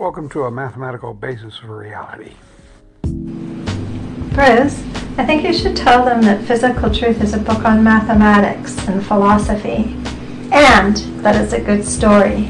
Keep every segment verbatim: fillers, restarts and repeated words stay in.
Welcome to a mathematical basis of reality. Bruce, I think you should tell them that Physical Truth is a book on mathematics and philosophy, and that it's a good story.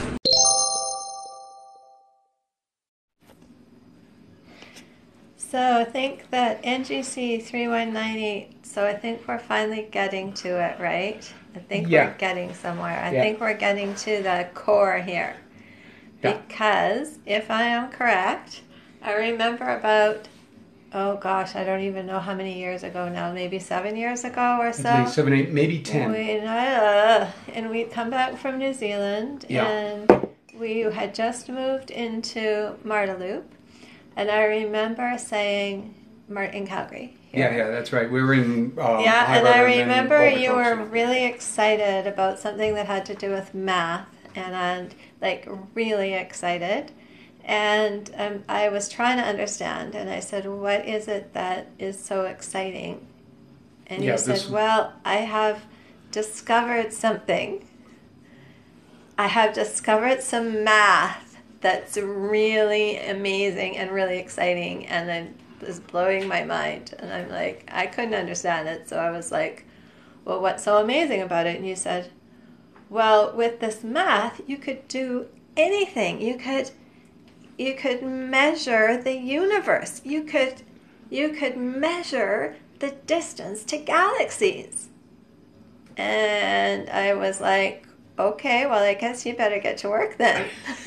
So I think that N G C three one nine eight, so I think we're finally getting to it, right? I think Yeah. we're getting somewhere. I Yeah. think we're getting to the core here. Yeah. Because if I am correct, I remember about, oh gosh, I don't even know how many years ago now, maybe seven years ago or so. At least seven, eight, maybe ten. We, uh, and we'd come back from New Zealand, Yeah. and we had just moved into Martaloop, and I remember saying, Mar- in Calgary. here. Yeah, yeah, that's right. We were in. Um, Yeah, High and I River then remember you Okotoks. were really excited about something that had to do with math, and, and like really excited. And um, I was trying to understand, and I said, what is it that is so exciting? And Yeah, you said, this- well, I have discovered something. I have discovered some math that's really amazing and really exciting, and it was blowing my mind. And I'm like, I couldn't understand it. So I was like, well, what's so amazing about it? And you said, well, with this math, you could do anything. You could, you could measure the universe. You could, you could measure the distance to galaxies. And I was like, okay, well, I guess you better get to work then.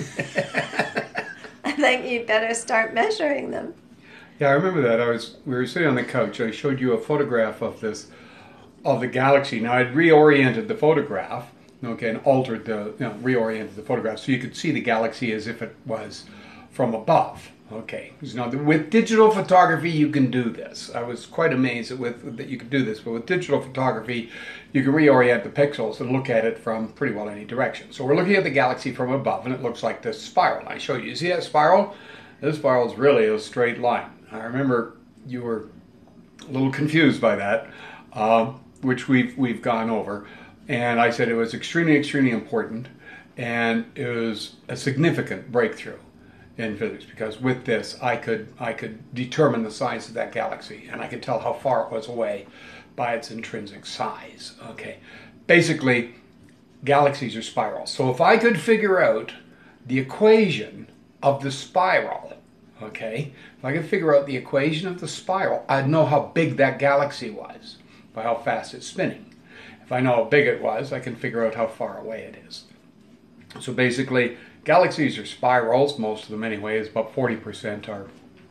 I think you better start measuring them. Yeah, I remember that. I was. We were sitting on the couch. I showed you a photograph of this, of the galaxy. Now I'd reoriented the photograph, okay, and altered the, you know, reoriented the photograph so you could see the galaxy as if it was from above. Okay, so now with digital photography you can do this. I was quite amazed that with that you could do this, but with digital photography you can reorient the pixels and look at it from pretty well any direction. So we're looking at the galaxy from above, and it looks like this spiral. I showed you. You see that spiral? This spiral is really a straight line. I remember you were a little confused by that, um, which we've we've gone over, and I said it was extremely extremely important, and it was a significant breakthrough in physics, because with this I could I could determine the size of that galaxy, and I could tell how far it was away by its intrinsic size. Okay, basically galaxies are spirals. So if I could figure out the equation of the spiral, okay, if I could figure out the equation of the spiral, I'd know how big that galaxy was by how fast it's spinning. If I know how big it was, I can figure out how far away it is. So basically, galaxies are spirals, most of them anyway. Is about forty percent are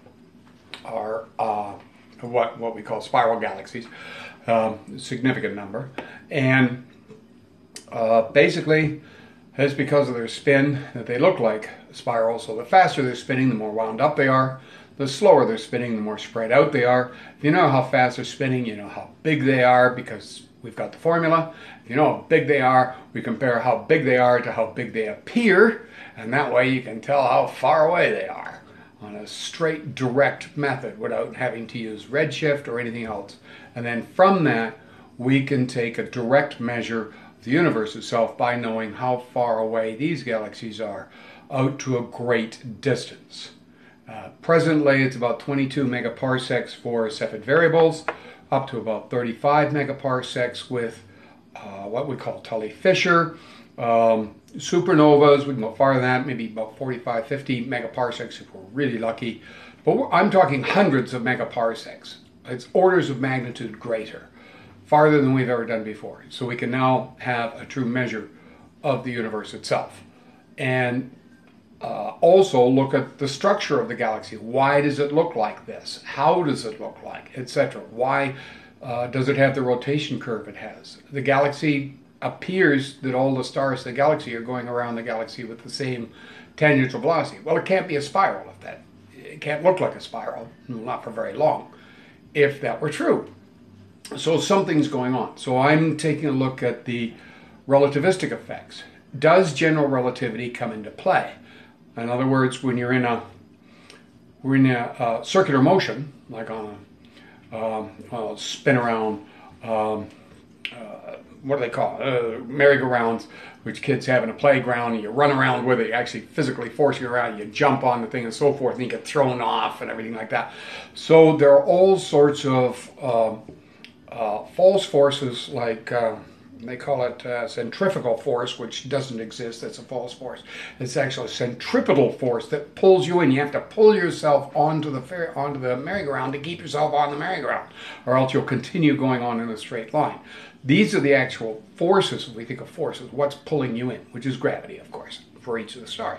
are uh, what what we call spiral galaxies, um, a significant number, and uh, basically it's because of their spin that they look like spirals. So the faster they're spinning, the more wound up they are. The slower they're spinning, the more spread out they are. If you know how fast they're spinning, you know how big they are, because we've got the formula. If you know how big they are, we compare how big they are to how big they appear, and that way you can tell how far away they are on a straight, direct method without having to use redshift or anything else. And then from that, we can take a direct measure of the universe itself by knowing how far away these galaxies are out to a great distance. Uh, presently, it's about twenty-two megaparsecs for Cepheid variables, up to about thirty-five megaparsecs with uh, what we call Tully-Fisher. Um, supernovas, we can go farther than that, maybe about forty-five, fifty megaparsecs if we're really lucky. But we're, I'm talking hundreds of megaparsecs. It's orders of magnitude greater, farther than we've ever done before. So we can now have a true measure of the universe itself. And Uh, also look at the structure of the galaxy. Why does it look like this? How does it look like, et cetera? Why uh, does it have the rotation curve it has? The galaxy appears that all the stars of the galaxy are going around the galaxy with the same tangential velocity. Well, it can't be a spiral if that. It can't look like a spiral, not for very long, if that were true. So something's going on. So I'm taking a look at the relativistic effects. Does general relativity come into play? In other words, when you're in a we're in a uh, circular motion, like on a, um, a spin around um, uh, what do they call it? Uh, merry-go-rounds, which kids have in a playground, and you run around with it, you actually physically force you around, you jump on the thing and so forth, and you get thrown off and everything like that. So there are all sorts of uh, uh, false forces, like uh, they call it uh, centrifugal force, which doesn't exist. That's a false force. It's actually a centripetal force that pulls you in. You have to pull yourself onto the fair, onto the merry-go-round to keep yourself on the merry-go-round, or else you'll continue going on in a straight line. These are the actual forces, if we think of forces, what's pulling you in, which is gravity, of course, for each of the stars.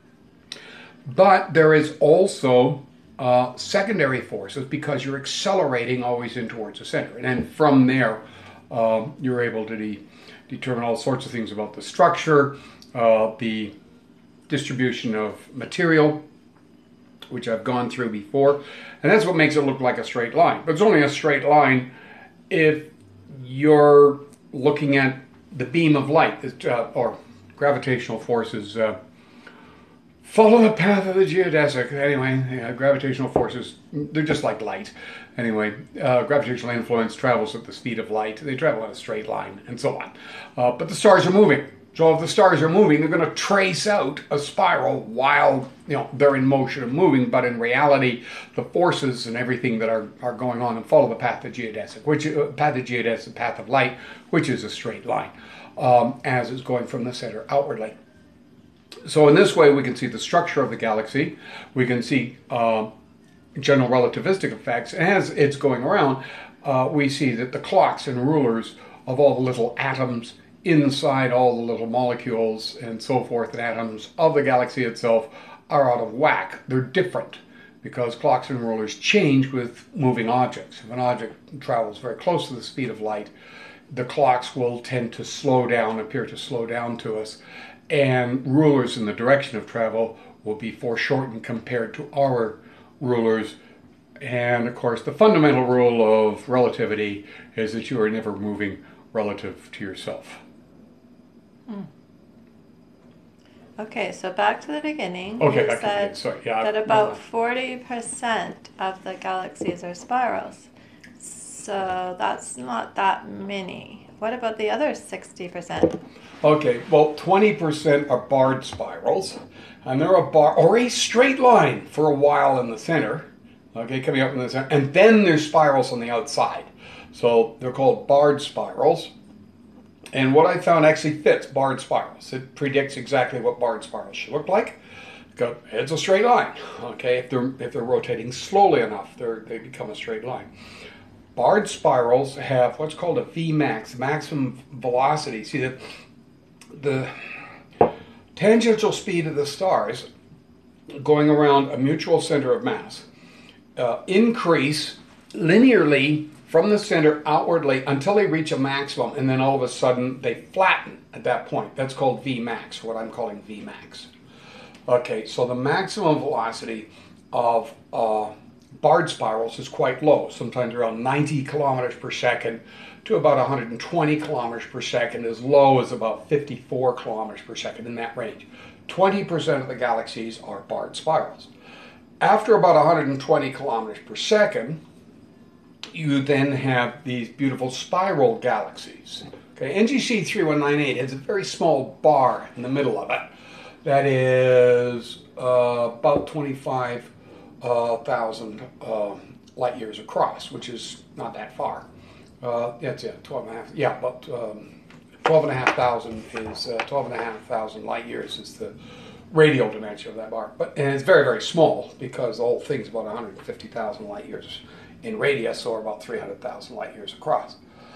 But there is also uh, secondary forces, because you're accelerating always in towards the center. And then from there, um, you're able to de determine all sorts of things about the structure, uh, the distribution of material, which I've gone through before. And that's what makes it look like a straight line. But it's only a straight line if you're looking at the beam of light, uh, or gravitational forces. Uh, follow the path of the geodesic. Anyway, yeah, gravitational forces, they're just like light. Anyway, uh, gravitational influence travels at the speed of light. They travel in a straight line, and so on. Uh, but the stars are moving. So if the stars are moving, they're going to trace out a spiral while, you know, they're in motion and moving. But in reality, the forces and everything that are, are going on and follow the path of geodesic, which uh, path of geodesic, path of light, which is a straight line, um, as it's going from the center outwardly. So in this way, we can see the structure of the galaxy. We can see uh, general relativistic effects. And as it's going around, uh, we see that the clocks and rulers of all the little atoms inside all the little molecules and so forth and atoms of the galaxy itself are out of whack. They're different because clocks and rulers change with moving objects. If an object travels very close to the speed of light, the clocks will tend to slow down, appear to slow down to us, and rulers in the direction of travel will be foreshortened compared to our rulers. And of course, the fundamental rule of relativity is that you are never moving relative to yourself. Hmm. Okay, so back to the beginning. Okay, you back said to the beginning. Sorry, yeah, that I- about forty percent of the galaxies are spirals. So that's not that many. What about the other sixty percent? Okay, well, twenty percent are barred spirals, and they're a bar or a straight line for a while in the center. Okay, coming up in the center, and then there's spirals on the outside. So they're called barred spirals. And what I found actually fits barred spirals. It predicts exactly what barred spirals should look like. It's a straight line. Okay, if they're if they're rotating slowly enough, they they become a straight line. Barred spirals have what's called a Vmax, maximum velocity. See that the tangential speed of the stars going around a mutual center of mass uh, increase linearly from the center outwardly until they reach a maximum, and then all of a sudden they flatten at that point. That's called Vmax, what I'm calling Vmax. Okay, so the maximum velocity of uh, barred spirals is quite low, sometimes around ninety kilometers per second to about one hundred twenty kilometers per second, as low as about fifty-four kilometers per second, in that range. twenty percent of the galaxies are barred spirals. After about one hundred twenty kilometers per second, you then have these beautiful spiral galaxies. Okay, N G C three one nine eight has a very small bar in the middle of it that is uh, about twenty-five thousand uh, light years across, which is not that far. Uh, that's it, twelve and a half. Yeah, about um, twelve and a half thousand is uh, twelve and a half thousand light years is the radial dimension of that bar. But and it's very very small because the whole thing's about one hundred fifty thousand light years in radius, or about three hundred thousand light years across.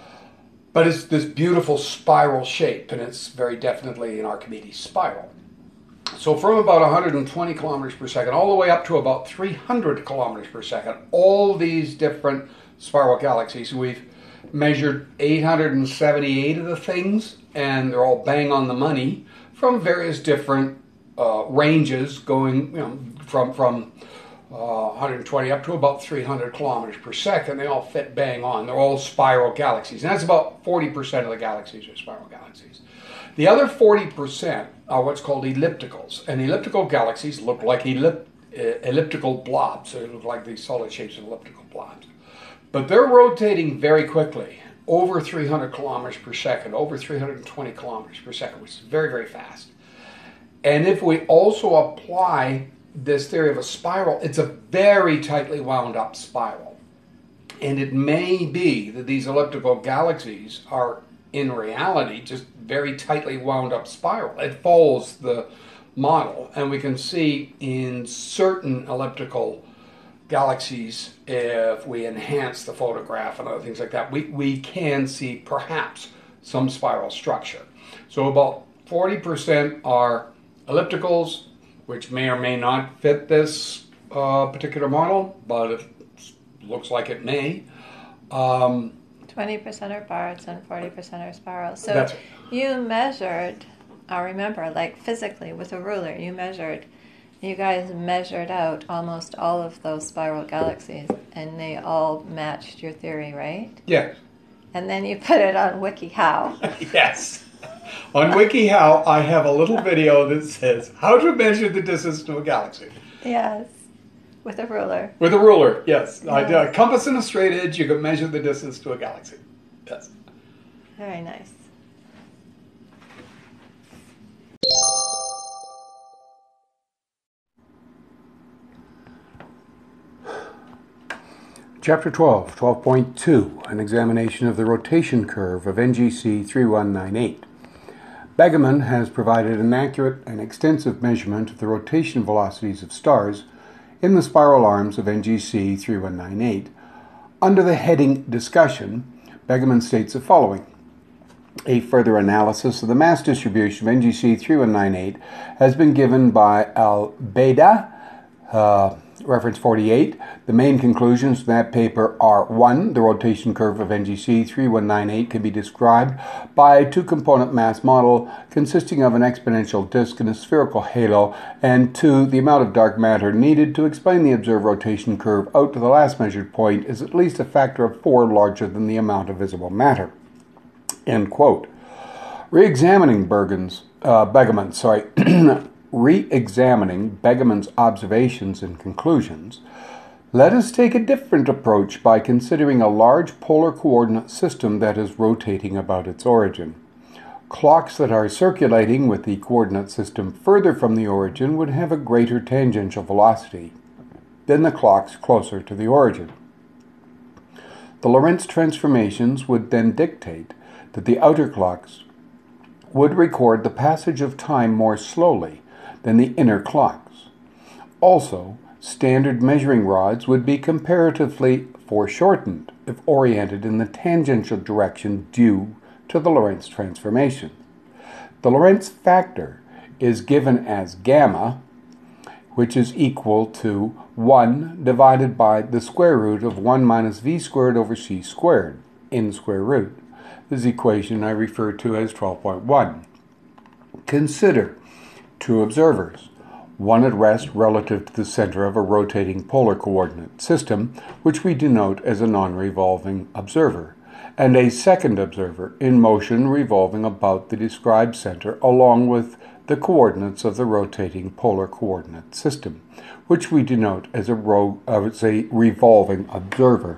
But it's this beautiful spiral shape, and it's very definitely an Archimedes spiral. So from about one hundred twenty kilometers per second all the way up to about three hundred kilometers per second, all these different spiral galaxies, we've measured eight hundred seventy-eight of the things, and they're all bang on the money from various different uh, ranges, going, you know, from from uh, one hundred twenty up to about three hundred kilometers per second. They all fit bang on. They're all spiral galaxies, and that's about forty percent of the galaxies are spiral galaxies. The other forty percent are what's called ellipticals, and elliptical galaxies look like ellip elliptical blobs. They look like these solid shapes of elliptical blobs. But they're rotating very quickly. over three hundred kilometers per second, over three hundred twenty kilometers per second, which is very, very fast. And if we also apply this theory of a spiral, it's a very tightly wound up spiral. And it may be that these elliptical galaxies are, in reality, just very tightly wound up spiral. It follows the model, and we can see in certain elliptical galaxies, if we enhance the photograph and other things like that, we, we can see perhaps some spiral structure. So about forty percent are ellipticals, which may or may not fit this uh, particular model, but it looks like it may. Um, twenty percent are bards and forty percent are spirals. So That's- you measured, I remember, like physically with a ruler, you measured, you guys measured out almost all of those spiral galaxies, and they all matched your theory, right? yes. And then you put it on WikiHow. Yes. On WikiHow, I have a little video that says how to measure the distance to a galaxy. Yes, with a ruler. With a ruler, yes. I did Yeah. a compass and a straight edge, you can measure the distance to a galaxy. Yes. Very nice. Chapter twelve, twelve point two, an examination of the rotation curve of N G C three one nine eight. Begeman has provided an accurate and extensive measurement of the rotation velocities of stars in the spiral arms of N G C three one nine eight. Under the heading Discussion, Begeman states the following. A further analysis of the mass distribution of N G C three one nine eight has been given by Al-Beda, uh, reference forty-eight. The main conclusions from that paper are: one, the rotation curve of N G C three one nine eight can be described by a two-component mass model consisting of an exponential disk and a spherical halo, and two, the amount of dark matter needed to explain the observed rotation curve out to the last measured point is at least a factor of four larger than the amount of visible matter. End quote. Re-examining Bergen's, uh, Begeman, sorry, Re-examining Begeman's observations and conclusions, let us take a different approach by considering a large polar coordinate system that is rotating about its origin. Clocks that are circulating with the coordinate system further from the origin would have a greater tangential velocity than the clocks closer to the origin. The Lorentz transformations would then dictate that the outer clocks would record the passage of time more slowly than the inner clocks. Also, standard measuring rods would be comparatively foreshortened if oriented in the tangential direction due to the Lorentz transformation. The Lorentz factor is given as gamma, which is equal to one divided by the square root of one minus v squared over c squared in the square root. This equation I refer to as twelve point one. Consider two observers, one at rest relative to the center of a rotating polar coordinate system, which we denote as a non-revolving observer, and a second observer in motion revolving about the described center along with the coordinates of the rotating polar coordinate system, which we denote as a, ro- uh, as a revolving observer.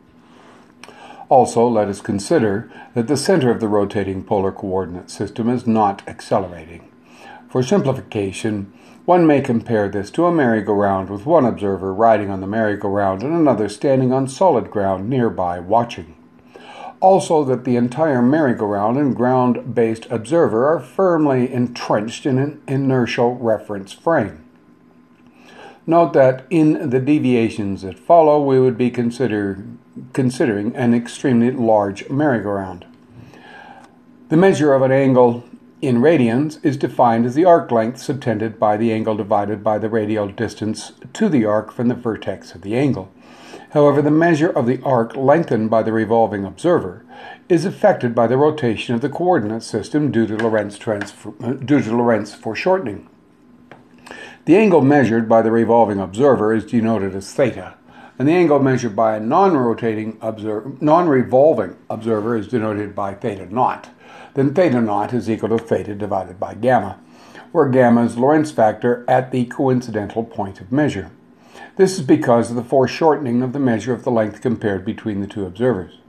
Also, let us consider that the center of the rotating polar coordinate system is not accelerating. For simplification, one may compare this to a merry-go-round with one observer riding on the merry-go-round and another standing on solid ground nearby watching. Also, that the entire merry-go-round and ground-based observer are firmly entrenched in an inertial reference frame. Note that in the deviations that follow, we would be consider, considering an extremely large merry-go-round. The measure of an angle in radians is defined as the arc length subtended by the angle divided by the radial distance to the arc from the vertex of the angle. However, the measure of the arc lengthened by the revolving observer is affected by the rotation of the coordinate system due to Lorentz, transfer, due to Lorentz foreshortening. The angle measured by the revolving observer is denoted as theta, and the angle measured by a non-rotating observer, non-revolving observer is denoted by theta naught. Then theta naught is equal to theta divided by gamma, where gamma is Lorentz factor at the coincidental point of measure. This is because of the foreshortening of the measure of the length compared between the two observers.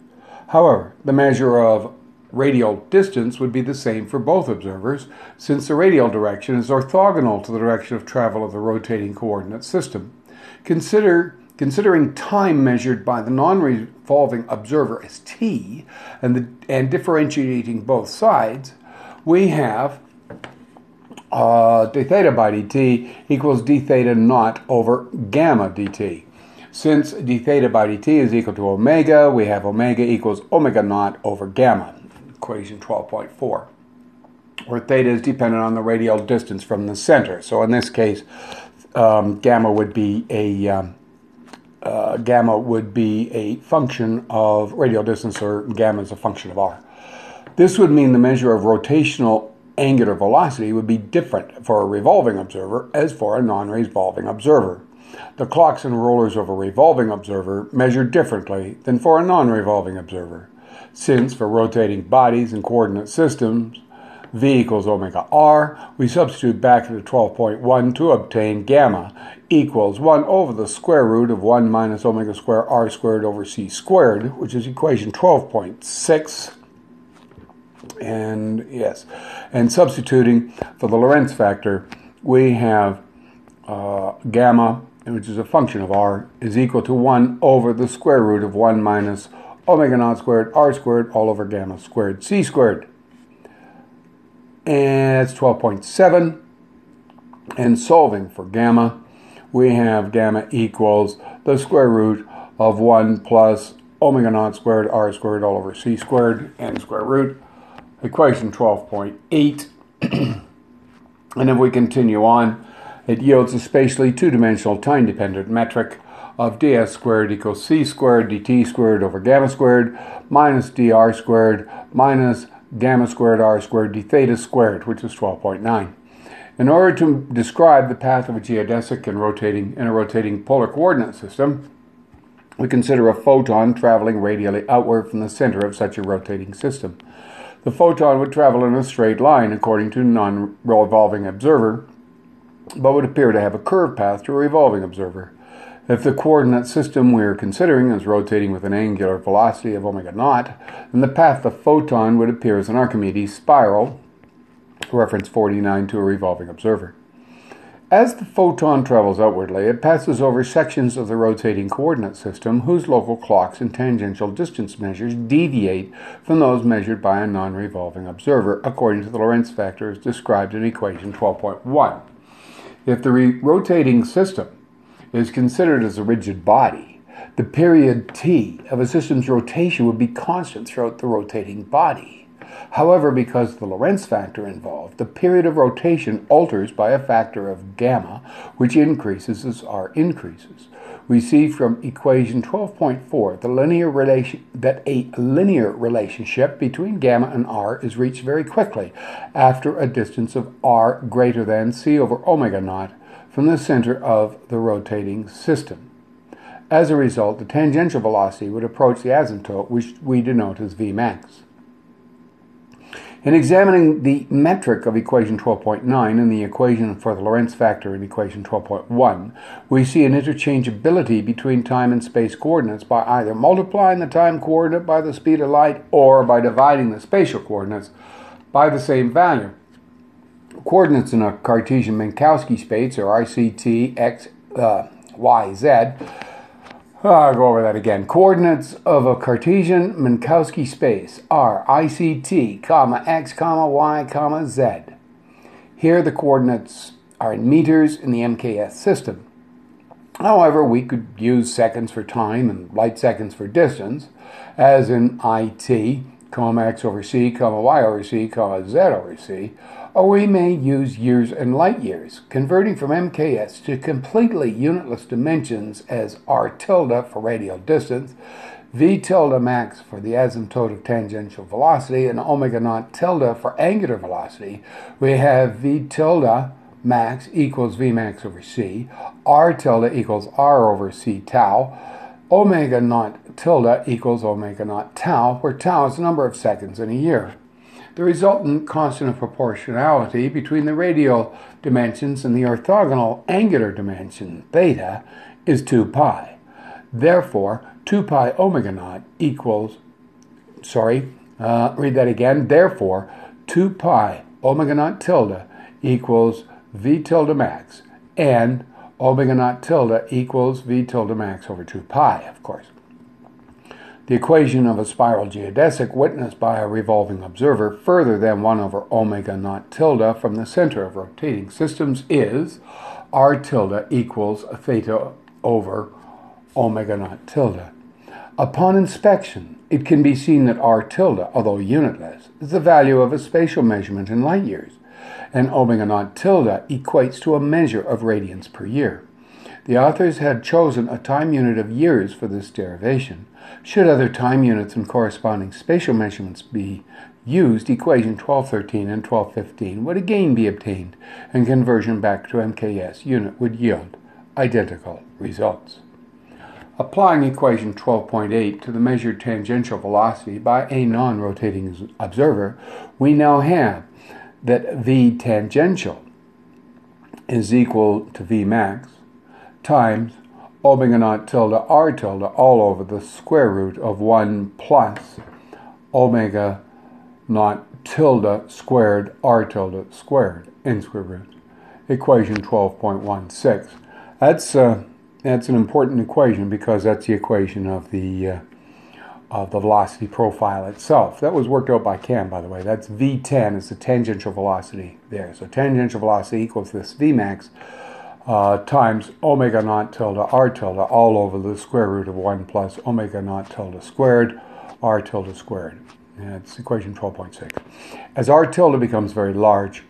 However, the measure of radial distance would be the same for both observers, since the radial direction is orthogonal to the direction of travel of the rotating coordinate system. Consider, considering time measured by the non-revolving observer as t, and, the, and differentiating both sides, we have uh, d theta by dt equals d theta naught over gamma dt. Since d theta by dt is equal to omega, we have omega equals omega naught over gamma, equation twelve point four, where theta is dependent on the radial distance from the center. So in this case, um, gamma would be a um, uh, gamma would be a function of radial distance, or gamma is a function of r. This would mean the measure of rotational angular velocity would be different for a revolving observer as for a non-revolving observer. The clocks and rollers of a revolving observer measure differently than for a non-revolving observer, since for rotating bodies and coordinate systems, v equals omega r, we substitute back into twelve point one to obtain gamma equals one over the square root of one minus omega squared r squared over c squared, which is equation twelve point six. And yes, and substituting for the Lorentz factor, we have uh, gamma, which is a function of r, is equal to one over the square root of one minus omega naught squared r squared all over gamma squared c squared. And it's twelve point seven. And solving for gamma, we have gamma equals the square root of one plus omega naught squared r squared all over c squared and square root. Equation twelve point eight. And if we continue on, it yields a spatially two-dimensional time-dependent metric of ds squared equals c squared dt squared over gamma squared minus dr squared minus gamma squared r squared d theta squared, which is twelve point nine. In order to describe the path of a geodesic and rotating in a rotating polar coordinate system, we consider a photon traveling radially outward from the center of such a rotating system. The photon would travel in a straight line according to a non-revolving observer, but would appear to have a curved path to a revolving observer. If the coordinate system we are considering is rotating with an angular velocity of omega naught, then the path of the photon would appear as an Archimedes spiral, reference forty-nine, to a revolving observer. As the photon travels outwardly, it passes over sections of the rotating coordinate system whose local clocks and tangential distance measures deviate from those measured by a non-revolving observer, according to the Lorentz factor as described in equation twelve point one. If the re- rotating system is considered as a rigid body, the period t of a system's rotation would be constant throughout the rotating body. However, because of the Lorentz factor involved, the period of rotation alters by a factor of gamma, which increases as r increases. We see from equation twelve point four the linear relation, that a linear relationship between gamma and r is reached very quickly after a distance of r greater than c over omega naught from the center of the rotating system. As a result, the tangential velocity would approach the asymptote, which we denote as V max. In examining the metric of equation twelve point nine and the equation for the Lorentz factor in equation twelve point one, we see an interchangeability between time and space coordinates by either multiplying the time coordinate by the speed of light or by dividing the spatial coordinates by the same value. Coordinates in a Cartesian Minkowski space are I C T, X, uh, Y, Z. I'll go over that again. Coordinates of a Cartesian Minkowski space are I C T, comma, X, comma, Y, comma, Z. Here the coordinates are in meters in the M K S system. However, we could use seconds for time and light seconds for distance, as in I T, comma, X over C, comma, Y over C, comma, Z over C, or we may use years and light years, converting from M K S to completely unitless dimensions as R tilde for radial distance, V tilde max for the asymptote of tangential velocity, and omega naught tilde for angular velocity. We have V tilde max equals V max over C, R tilde equals R over C tau, omega naught tilde equals omega naught tau, where tau is the number of seconds in a year. The resultant constant of proportionality between the radial dimensions and the orthogonal angular dimension, theta, is two pi. Therefore, two pi omega naught equals sorry, uh, read that again. Therefore, two pi omega naught tilde equals v tilde max, and omega naught tilde equals v tilde max over two pi, of course. The equation of a spiral geodesic witnessed by a revolving observer further than one over omega naught tilde from the center of rotating systems is r tilde equals theta over omega naught tilde. Upon inspection, it can be seen that r tilde, although unitless, is the value of a spatial measurement in light years, and omega naught tilde equates to a measure of radians per year. The authors had chosen a time unit of years for this derivation. Should other time units and corresponding spatial measurements be used, equation twelve thirteen and twelve fifteen would again be obtained, and conversion back to M K S unit would yield identical results. Applying equation twelve point eight to the measured tangential velocity by a non-rotating observer, we now have that V tangential is equal to V max times omega naught tilde r tilde all over the square root of one plus omega naught tilde squared r tilde squared in square root. Equation twelve point one six. That's uh, that's an important equation because that's the equation of the uh, of the velocity profile itself. That was worked out by Cam, by the way. That's V ten is the tangential velocity there. So tangential velocity equals this V max uh, times omega naught tilde r tilde all over the square root of one plus omega naught tilde squared r tilde squared. That's equation twelve point six. As r tilde becomes very large,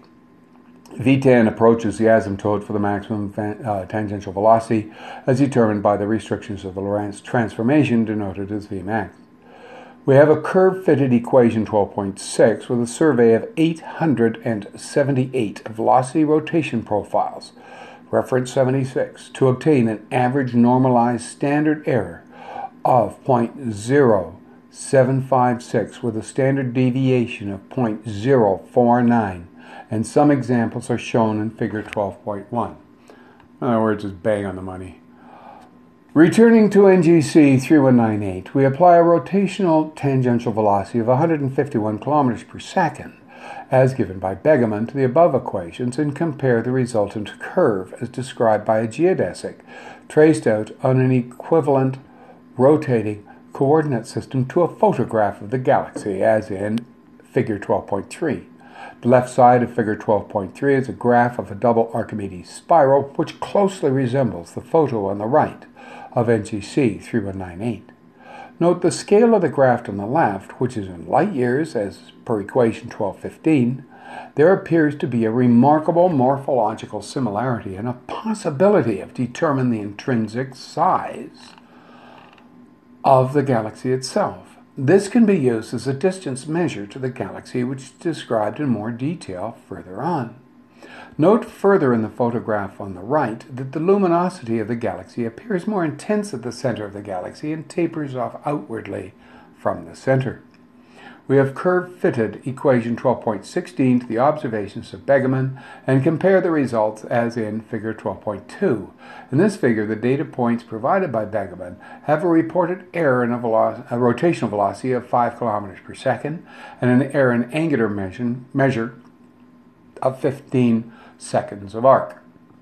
V ten approaches the asymptote for the maximum uh, tangential velocity as determined by the restrictions of the Lorentz transformation denoted as V max. We have a curve-fitted equation twelve point six with a survey of eight hundred seventy-eight velocity rotation profiles, reference seventy-six, to obtain an average normalized standard error of zero point zero seven five six with a standard deviation of zero point zero four nine, and some examples are shown in figure twelve point one. In other words, it's bang on the money. Returning to N G C three one nine eight, we apply a rotational tangential velocity of one hundred fifty-one kilometers per second, as given by Begemann, to the above equations and compare the resultant curve as described by a geodesic traced out on an equivalent rotating coordinate system to a photograph of the galaxy, as in figure twelve point three. The left side of figure twelve point three is a graph of a double Archimedes spiral, which closely resembles the photo on the right of N G C three one nine eight. Note the scale of the graph on the left, which is in light years as per equation twelve fifteen. There appears to be a remarkable morphological similarity and a possibility of determining the intrinsic size of the galaxy itself. This can be used as a distance measure to the galaxy, which is described in more detail further on. Note further in the photograph on the right that the luminosity of the galaxy appears more intense at the center of the galaxy and tapers off outwardly from the center. We have curve-fitted equation twelve point sixteen to the observations of Begemann and compare the results as in figure twelve point two. In this figure, the data points provided by Begemann have a reported error in a, velo- a rotational velocity of five kilometers per second and an error in angular measure, measure of fifteen seconds of arc.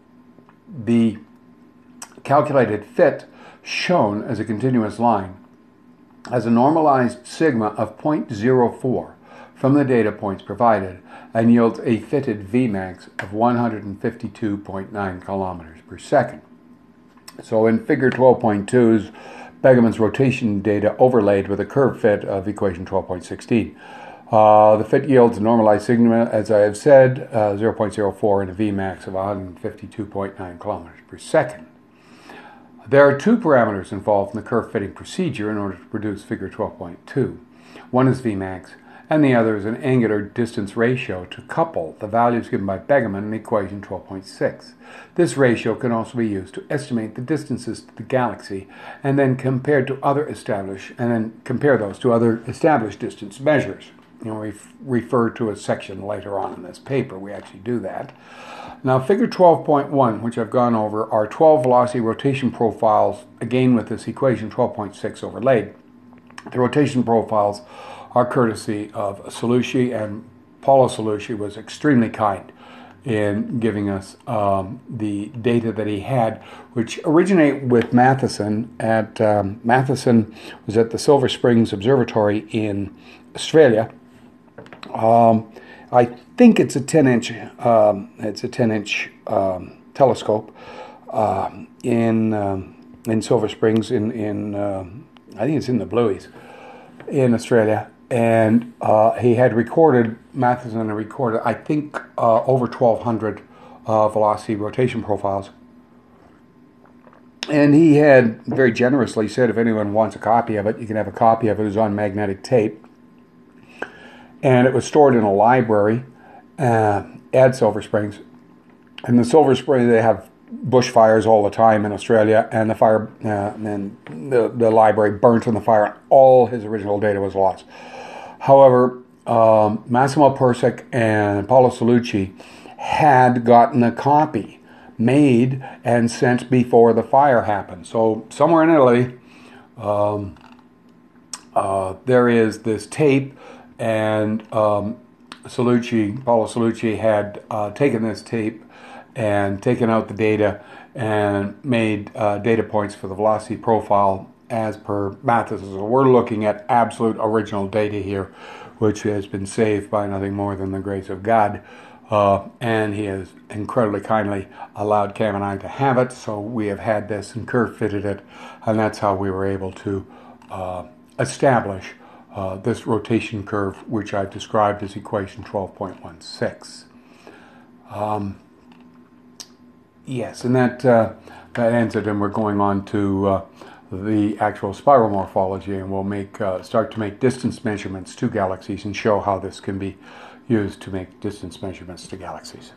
The calculated fit, shown as a continuous line, has a normalized sigma of zero point zero four from the data points provided and yields a fitted Vmax of one hundred fifty-two point nine kilometers per second. So in figure twelve point two is Begemann's rotation data overlaid with a curve fit of equation twelve point sixteen. Uh, the fit yields a normalized sigma, as I have said, uh, zero point zero four and a Vmax of one hundred fifty-two point nine kilometers per second. There are two parameters involved in the curve fitting procedure in order to produce figure twelve point two. One is Vmax, and the other is an angular distance ratio to couple the values given by Begemann in equation twelve point six. This ratio can also be used to estimate the distances to the galaxy and then compare to other established and then compare those to other established distance measures. You know, we refer to a section later on in this paper. We actually do that. Now, figure twelve point one, which I've gone over, are twelve velocity rotation profiles, again with this equation twelve point six overlaid. The rotation profiles are courtesy of Cellucci, and Paolo Cellucci was extremely kind in giving us um, the data that he had, which originate with Matheson. At um, Matheson was at the Silver Springs Observatory in Australia. Um, I think it's a ten inch. Um, it's a ten inch um, telescope uh, in um, in Silver Springs. In in uh, I think it's in the Blueies in Australia. And uh, he had recorded, Matheson had recorded, I think, uh, over twelve hundred uh, velocity rotation profiles. And he had very generously said, if anyone wants a copy of it, you can have a copy of it. It was on magnetic tape. And it was stored in a library uh, at Silver Springs. And the Silver Springs, they have bushfires all the time in Australia, and the fire, uh, and the, the library burnt in the fire, and all his original data was lost. However, um, Massimo Persic and Paolo Cellucci had gotten a copy made and sent before the fire happened. So somewhere in Italy, um, uh, there is this tape, and um, Cellucci, Paolo Cellucci had uh, taken this tape and taken out the data and made uh, data points for the velocity profile as per Matheson. So we're looking at absolute original data here, which has been saved by nothing more than the grace of God. Uh, and he has incredibly kindly allowed Cam and I to have it. So we have had this, and Kurt fitted it, and that's how we were able to uh, establish uh, this rotation curve, which I've described as equation twelve point one six. Um, yes, and that uh, that ends it, and we're going on to uh, the actual spiral morphology, and we'll make uh, start to make distance measurements to galaxies and show how this can be used to make distance measurements to galaxies.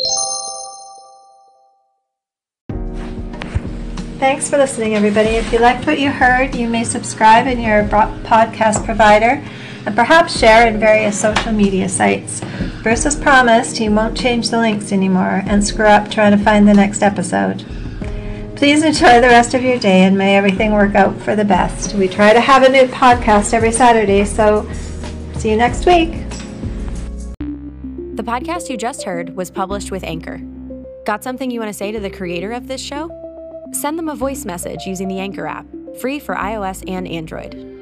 Thanks for listening, everybody. If you liked what you heard, you may subscribe in your podcast provider and perhaps share in various social media sites. Bruce has promised he won't change the links anymore and screw up trying to find the next episode. Please enjoy the rest of your day, and may everything work out for the best. We try to have a new podcast every Saturday, so see you next week. The podcast you just heard was published with Anchor. Got something you want to say to the creator of this show? Send them a voice message using the Anchor app, free for iOS and Android.